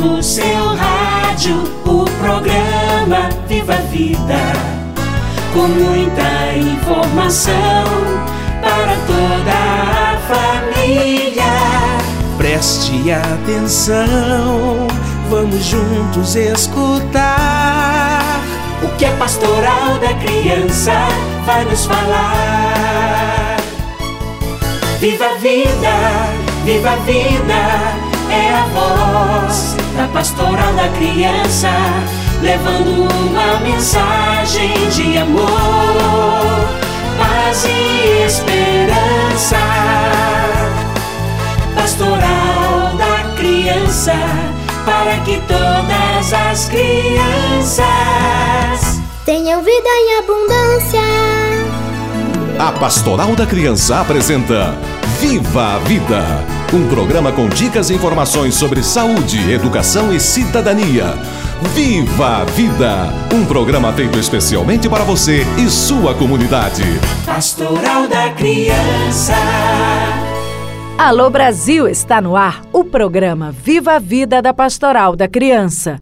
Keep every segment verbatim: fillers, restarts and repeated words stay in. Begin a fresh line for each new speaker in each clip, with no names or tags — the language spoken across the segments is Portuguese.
no seu rádio o programa Viva a Vida, com muita informação para toda a família.
Preste atenção, vamos juntos escutar
o que a Pastoral da Criança vai nos falar. Viva a vida, viva a vida, é a voz da Pastoral da Criança, levando uma mensagem de amor, paz e esperança. Pastoral da Criança, para que todas as crianças
tenham vida em abundância.
A Pastoral da Criança apresenta Viva a Vida, um programa com dicas e informações sobre saúde, educação e cidadania. Viva a Vida, um programa feito especialmente para você e sua comunidade.
Pastoral da Criança.
Alô Brasil, está no ar o programa Viva a Vida da Pastoral da Criança.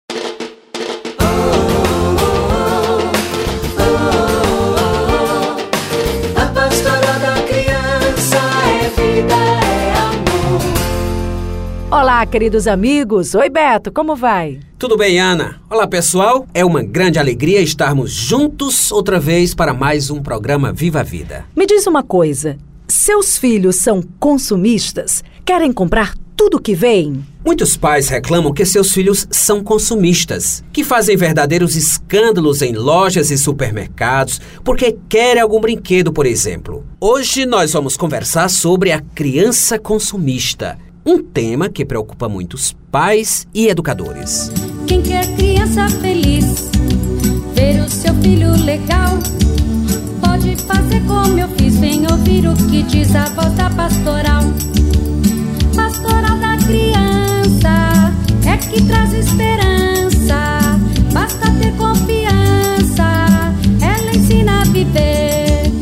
A Pastoral da Criança é vida, é amor.
Olá, queridos amigos. Oi, Beto, como vai?
Tudo bem, Ana? Olá, pessoal. É uma grande alegria estarmos juntos outra vez para mais um programa Viva a Vida.
Me diz uma coisa. Seus filhos são consumistas? Querem comprar tudo que vem?
Muitos pais reclamam que seus filhos são consumistas, que fazem verdadeiros escândalos em lojas e supermercados porque querem algum brinquedo, por exemplo. Hoje nós vamos conversar sobre a criança consumista, um tema que preocupa muitos pais e educadores.
Quem quer criança feliz, ver o seu filho legal, pode fazer como eu fiz, vem ouvir o que diz a voz da pastoral. Pastoral da criança é que traz esperança, basta ter confiança, ela ensina a viver.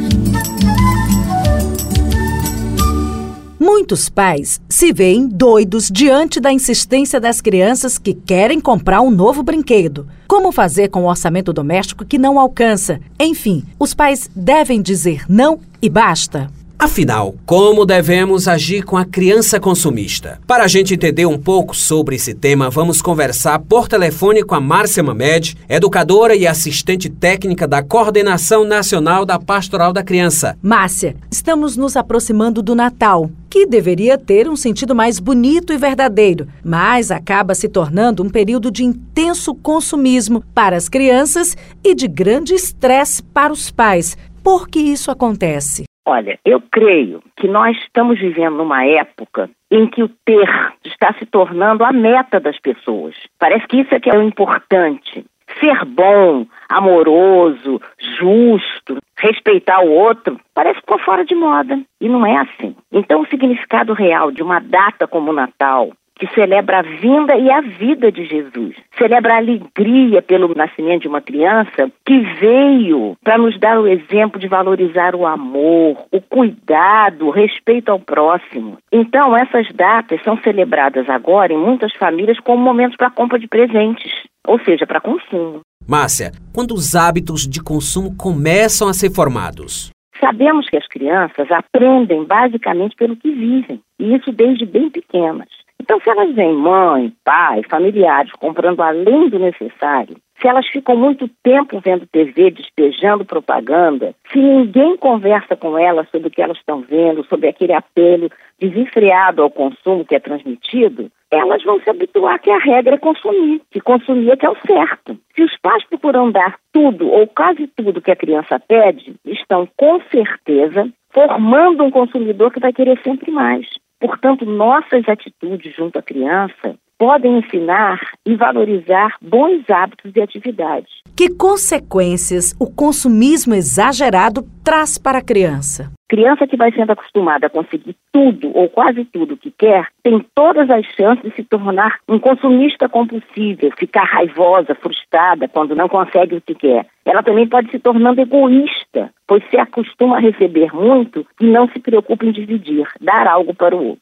Muitos pais se veem doidos diante da insistência das crianças que querem comprar um novo brinquedo. Como fazer com o orçamento doméstico que não alcança? Enfim, os pais devem dizer não e basta.
Afinal, como devemos agir com a criança consumista? Para a gente entender um pouco sobre esse tema, vamos conversar por telefone com a Márcia Mamed, educadora e assistente técnica da Coordenação Nacional da Pastoral da Criança.
Márcia, estamos nos aproximando do Natal, que deveria ter um sentido mais bonito e verdadeiro, mas acaba se tornando um período de intenso consumismo para as crianças e de grande estresse para os pais. Por que isso acontece?
Olha, eu creio que nós estamos vivendo numa época em que o ter está se tornando a meta das pessoas. Parece que isso é que é o importante. Ser bom, amoroso, justo, respeitar o outro, parece que ficou fora de moda. E não é assim. Então, o significado real de uma data como o Natal, que celebra a vinda e a vida de Jesus, celebra a alegria pelo nascimento de uma criança que veio para nos dar o exemplo de valorizar o amor, o cuidado, o respeito ao próximo. Então, essas datas são celebradas agora em muitas famílias como momentos para compra de presentes, ou seja, para consumo.
Márcia, quando os hábitos de consumo começam a ser formados?
Sabemos que as crianças aprendem basicamente pelo que vivem, e isso desde bem pequenas. Então, se elas veem mãe, pai, familiares comprando além do necessário, se elas ficam muito tempo vendo T V, despejando propaganda, se ninguém conversa com elas sobre o que elas estão vendo, sobre aquele apelo desenfreado ao consumo que é transmitido, elas vão se habituar que a regra é consumir, que consumir é que é o certo. Se os pais procuram dar tudo ou quase tudo que a criança pede, estão com certeza formando um consumidor que vai querer sempre mais. Portanto, nossas atitudes junto à criança podem ensinar e valorizar bons hábitos e atividades.
Que consequências o consumismo exagerado traz para a criança?
Criança que vai sendo acostumada a conseguir tudo ou quase tudo que quer, tem todas as chances de se tornar um consumista compulsível, ficar raivosa, frustrada quando não consegue o que quer. Ela também pode se tornando egoísta, pois se acostuma a receber muito e não se preocupa em dividir, dar algo para o outro.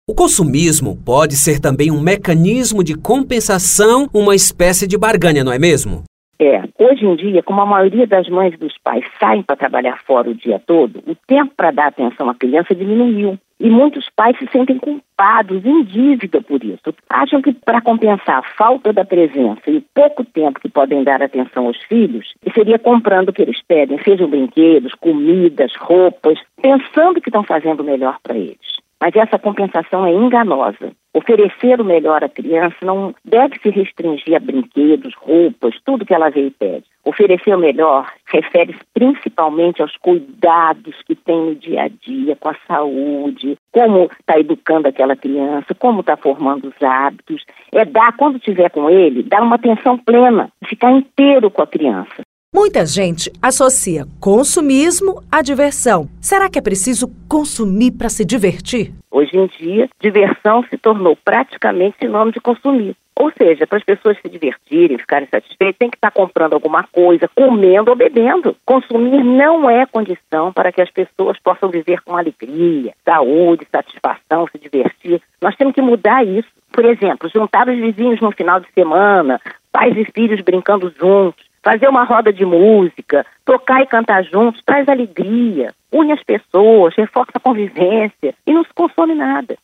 O consumismo pode ser também um mecanismo de compensação, uma espécie de barganha, não é mesmo?
É, hoje em dia, como a maioria das mães e dos pais saem para trabalhar fora o dia todo, o tempo para dar atenção à criança diminuiu. E muitos pais se sentem culpados, em dívida por isso. Acham que para compensar a falta da presença e o pouco tempo que podem dar atenção aos filhos, seria comprando o que eles pedem, sejam brinquedos, comidas, roupas, pensando que estão fazendo o melhor para eles. Mas essa compensação é enganosa. Oferecer o melhor à criança não deve se restringir a brinquedos, roupas, tudo que ela vê e pede. Oferecer o melhor refere-se principalmente aos cuidados que tem no dia a dia com a saúde, como está educando aquela criança, como está formando os hábitos. É dar, quando estiver com ele, dar uma atenção plena, ficar inteiro com a criança.
Muita gente associa consumismo à diversão. Será que é preciso consumir para se divertir?
Hoje em dia, diversão se tornou praticamente sinônimo de consumir. Ou seja, para as pessoas se divertirem, ficarem satisfeitas, tem que estar comprando alguma coisa, comendo ou bebendo. Consumir não é condição para que as pessoas possam viver com alegria, saúde, satisfação, se divertir. Nós temos que mudar isso. Por exemplo, juntar os vizinhos no final de semana, pais e filhos brincando juntos, fazer uma roda de música, tocar e cantar juntos, traz alegria, une as pessoas, reforça a convivência e não se consome nada.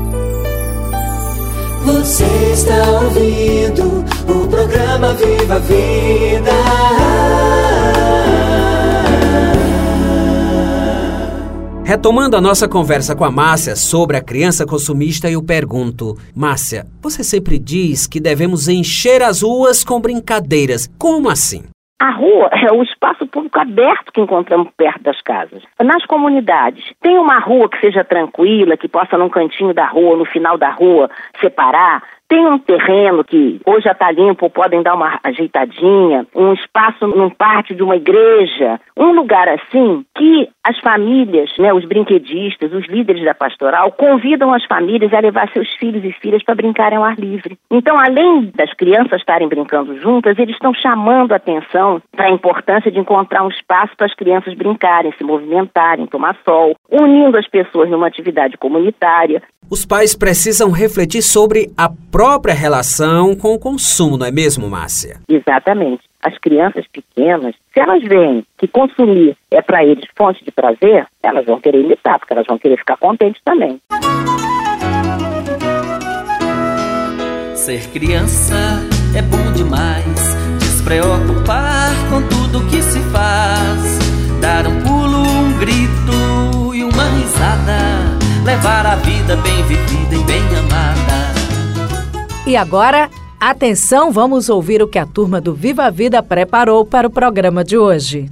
Você está ouvindo o programa Viva a Vida.
Retomando a nossa conversa com a Márcia sobre a criança consumista, eu pergunto: Márcia, você sempre diz que devemos encher as ruas com brincadeiras. Como assim?
A rua é o espaço público aberto que encontramos perto das casas. Nas comunidades, tem uma rua que seja tranquila, que possa num cantinho da rua, no final da rua, separar. Tem um terreno que hoje já está limpo, podem dar uma ajeitadinha, um espaço num pátio de uma igreja, um lugar assim que as famílias, né, os brinquedistas, os líderes da pastoral, convidam as famílias a levar seus filhos e filhas para brincarem ao ar livre. Então, além das crianças estarem brincando juntas, eles estão chamando a atenção para a importância de encontrar um espaço para as crianças brincarem, se movimentarem, tomar sol, unindo as pessoas numa atividade comunitária.
Os pais precisam refletir sobre a própria relação com o consumo, não é mesmo, Márcia?
Exatamente. As crianças pequenas, se elas veem que consumir é para eles fonte de prazer, elas vão querer imitar, porque elas vão querer ficar contentes também.
Ser criança é bom demais, despreocupar com tudo que se faz, dar um pulo, um grito e uma risada, levar a vida bem vivida e bem amada.
E agora, atenção, vamos ouvir o que a turma do Viva a Vida preparou para o programa de hoje.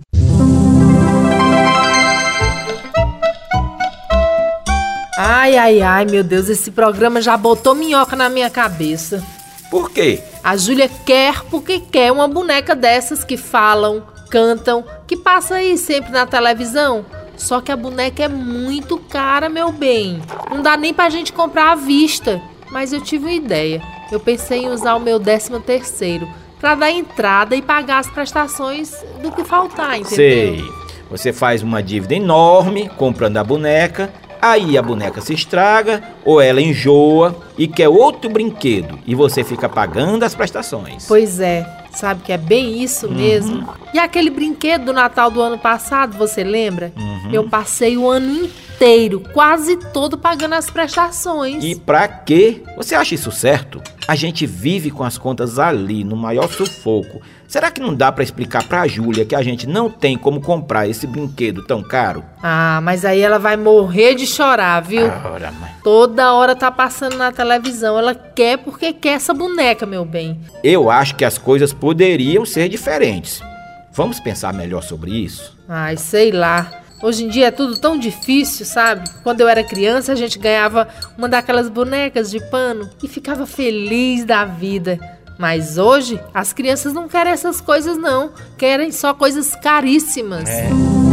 Ai, ai, ai, meu Deus, esse programa já botou minhoca na minha cabeça.
Por quê?
A Júlia quer porque quer uma boneca dessas que falam, cantam, que passa aí sempre na televisão. Só que a boneca é muito cara, meu bem. Não dá nem pra gente comprar à vista. Mas eu tive uma ideia. Eu pensei em usar o meu décimo terceiro pra dar entrada e pagar as prestações do que faltar, entendeu?
Sei. Você faz uma dívida enorme comprando a boneca, aí a boneca se estraga ou ela enjoa e quer outro brinquedo e você fica pagando as prestações.
Pois é. Sabe que é bem isso mesmo? Uhum. E aquele brinquedo do Natal do ano passado, você lembra? Uhum. Eu passei o ano inteiro, quase todo, pagando as prestações.
E pra quê? Você acha isso certo? A gente vive com as contas ali, no maior sufoco. Será que não dá pra explicar pra Júlia que a gente não tem como comprar esse brinquedo tão caro?
Ah, mas aí ela vai morrer de chorar, viu?
Ora, mãe.
Toda hora tá passando na televisão. Ela quer porque quer essa boneca, meu bem.
Eu acho que as coisas poderiam ser diferentes. Vamos pensar melhor sobre isso?
Ai, sei lá. Hoje em dia é tudo tão difícil, sabe? Quando eu era criança, a gente ganhava uma daquelas bonecas de pano e ficava feliz da vida. Mas hoje, as crianças não querem essas coisas, não. Querem só coisas caríssimas.
É.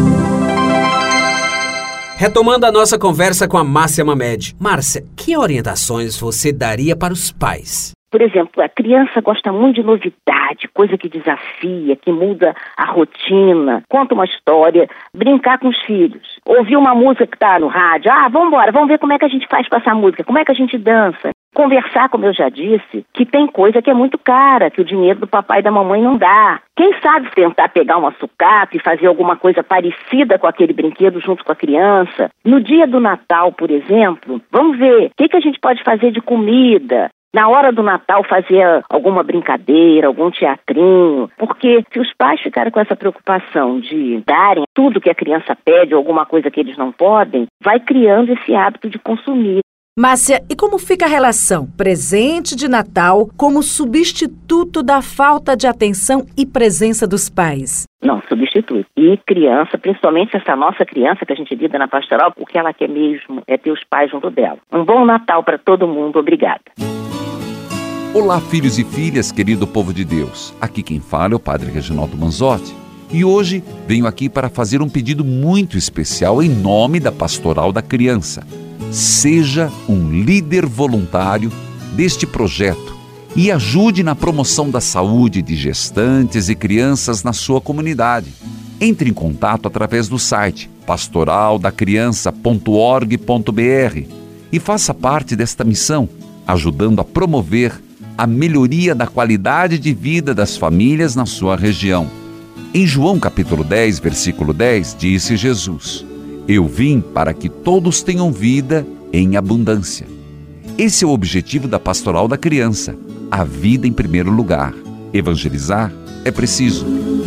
Retomando a nossa conversa com a Márcia Mamed. Márcia, que orientações você daria para os pais?
Por exemplo, a criança gosta muito de novidade, coisa que desafia, que muda a rotina, conta uma história, brincar com os filhos, ouvir uma música que está no rádio, ah, vamos embora, vamos ver como é que a gente faz com essa música, como é que a gente dança. Conversar, como eu já disse, que tem coisa que é muito cara, que o dinheiro do papai e da mamãe não dá. Quem sabe tentar pegar uma sucata e fazer alguma coisa parecida com aquele brinquedo junto com a criança. No dia do Natal, por exemplo, vamos ver o que, que a gente pode fazer de comida. Na hora do Natal fazer alguma brincadeira, algum teatrinho, porque se os pais ficarem com essa preocupação de darem tudo que a criança pede ou alguma coisa que eles não podem, vai criando esse hábito de consumir.
Márcia, e como fica a relação presente de Natal como substituto da falta de atenção e presença dos pais?
Não, substitui. E criança, principalmente essa nossa criança que a gente lida na pastoral, o que ela quer mesmo é ter os pais junto dela. Um bom Natal para todo mundo. Obrigada.
Olá, filhos e filhas, querido povo de Deus. Aqui quem fala é o Padre Reginaldo Manzotti. E hoje venho aqui para fazer um pedido muito especial em nome da Pastoral da Criança. Seja um líder voluntário deste projeto e ajude na promoção da saúde de gestantes e crianças na sua comunidade. Entre em contato através do site pastoral da criança ponto org ponto br e faça parte desta missão, ajudando a promover a melhoria da qualidade de vida das famílias na sua região. Em João capítulo dez, versículo dez, disse Jesus: Eu vim para que todos tenham vida em abundância. Esse é o objetivo da Pastoral da Criança, a vida em primeiro lugar. Evangelizar é preciso.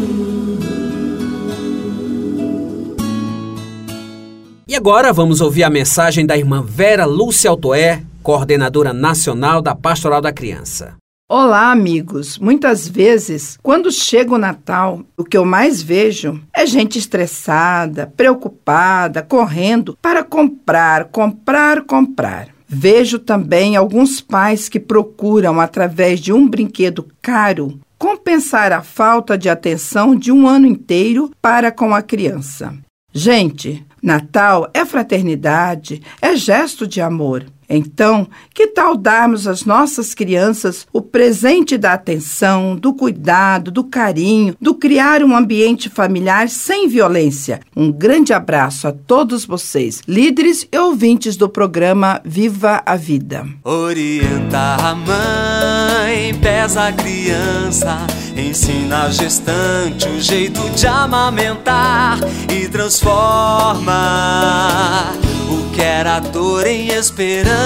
E agora vamos ouvir a mensagem da irmã Vera Lúcia Altoé, coordenadora nacional da Pastoral da Criança.
Olá, amigos. Muitas vezes, quando chega o Natal, o que eu mais vejo é gente estressada, preocupada, correndo para comprar, comprar, comprar. Vejo também alguns pais que procuram, através de um brinquedo caro, compensar a falta de atenção de um ano inteiro para com a criança. Gente, Natal é fraternidade, é gesto de amor. Então, que tal darmos às nossas crianças o presente da atenção, do cuidado, do carinho, do criar um ambiente familiar sem violência? Um grande abraço a todos vocês, líderes e ouvintes do programa Viva a Vida.
Orienta a mãe, pesa a criança, ensina a gestante o jeito de amamentar e transforma o que era dor em esperança.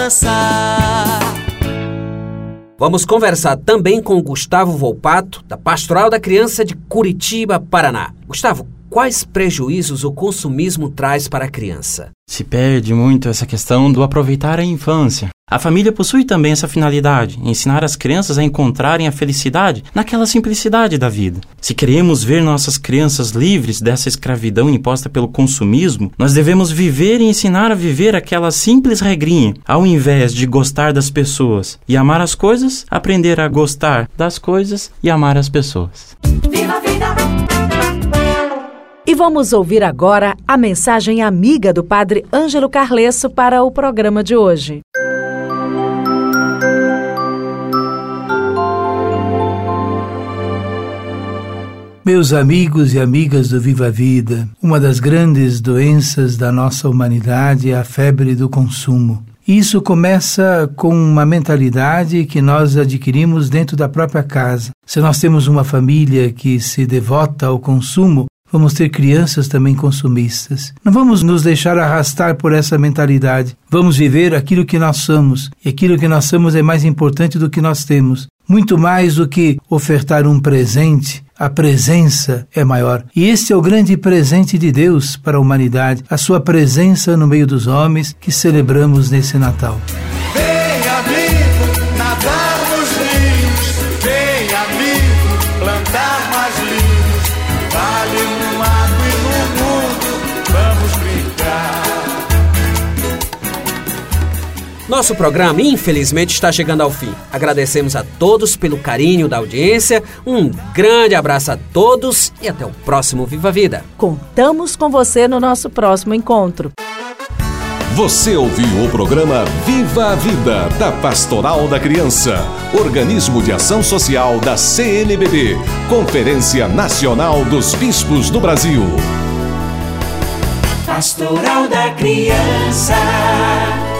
Vamos conversar também com o Gustavo Volpato, da Pastoral da Criança de Curitiba, Paraná. Gustavo, quais prejuízos o consumismo traz para a criança?
Se perde muito essa questão do aproveitar a infância. A família possui também essa finalidade, ensinar as crianças a encontrarem a felicidade naquela simplicidade da vida. Se queremos ver nossas crianças livres dessa escravidão imposta pelo consumismo, nós devemos viver e ensinar a viver aquela simples regrinha. Ao invés de gostar das pessoas e amar as coisas, aprender a gostar das coisas e amar as pessoas.
Viva a vida!
E vamos ouvir agora a mensagem amiga do Padre Ângelo Carlesso para o programa de hoje.
Meus amigos e amigas do Viva a Vida, uma das grandes doenças da nossa humanidade é a febre do consumo. Isso começa com uma mentalidade que nós adquirimos dentro da própria casa. Se nós temos uma família que se devota ao consumo, vamos ter crianças também consumistas. Não vamos nos deixar arrastar por essa mentalidade. Vamos viver aquilo que nós somos. E aquilo que nós somos é mais importante do que nós temos. Muito mais do que ofertar um presente, a presença é maior. E este é o grande presente de Deus para a humanidade, a sua presença no meio dos homens que celebramos nesse Natal.
Vem, amigo, nadar nos rios. Vem, amigo, plantar mais livros. Vale no mato e no mundo, vamos brincar.
Nosso programa, infelizmente, está chegando ao fim. Agradecemos a todos pelo carinho da audiência. Um grande abraço a todos e até o próximo Viva a Vida.
Contamos com você no nosso próximo encontro.
Você ouviu o programa Viva a Vida, da Pastoral da Criança, organismo de ação social da C N B B, Conferência Nacional dos Bispos do Brasil.
Pastoral da Criança.